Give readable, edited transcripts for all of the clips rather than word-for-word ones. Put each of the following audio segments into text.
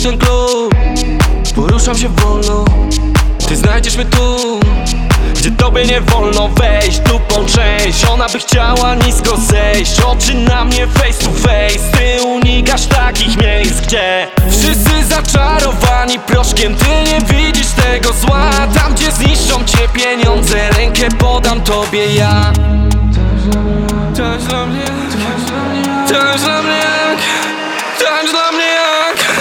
ten klub. Poruszam się wolno, ty znajdziesz mnie tu, gdzie tobie nie wolno wejść. Dupą część, ona by chciała nisko zejść. Oczy na mnie face to face, ty unikasz takich miejsc, gdzie wszyscy zaczarowani proszkiem. Ty nie widzisz tego zła, tam gdzie zniszczą cię pieniądze, rękę podam tobie ja. Tańcz dla mnie, tańcz dla mnie jak, tańcz dla mnie jak.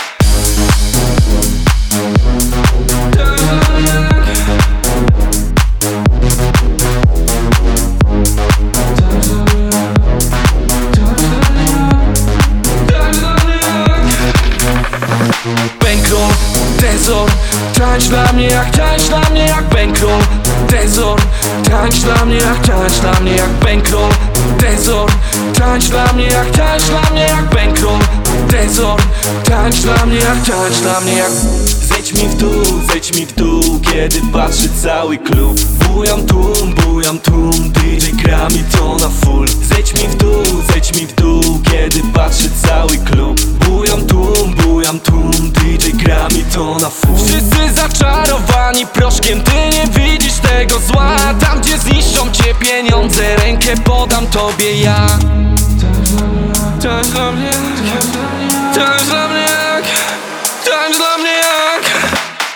Bankroll, tezor, tańcz dla mnie jak, tańcz dla mnie jak. Bankroll, tezor, tańcz dla mnie jak, tańcz dla mnie jak. Bankroll, tezor, tańcz dla mnie jak, tańcz dla mnie jak. Bankroll, tezor, tańcz dla mnie jak, tańcz dla mnie jak. Zejdź mi w dół, kiedy patrzy cały klub. Bujam tłum, DJ gra mi to na full. Zejdź mi w dół, kiedy patrzy cały klub. Bujam tłum, DJ gra mi to na full. Wszyscy zaczarowani proszkiem, ty nie widzisz tego zła, tam gdzie zniszczą cię pieniądze, rękę podam tobie ja. Tańcz dla mnie, tańcz dla mnie jak, tańcz dla mnie jak.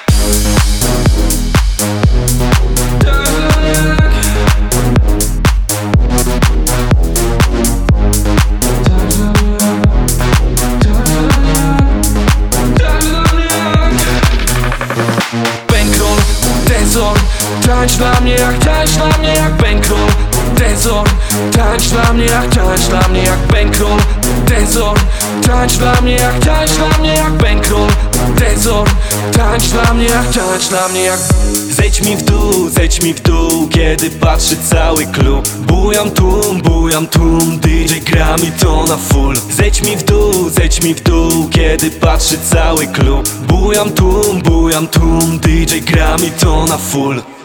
Bankroll, tezor, tańcz dla mnie jak, tańcz dla mnie jak. Bankroll, tezor, tańcz dla mnie jak, tańcz dla mnie jak. Bankroll, tezor, tańcz dla mnie jak, tańcz dla mnie jak. Bankroll, tezor, tańcz dla mnie jak, tańcz dla mnie jak. Zejdź mi w dół, kiedy patrzy cały klub. Bujam tłum, DJ gra mi to na full. Zejdź mi w dół, kiedy patrzy cały klub. Bujam tłum, DJ gra mi to na full.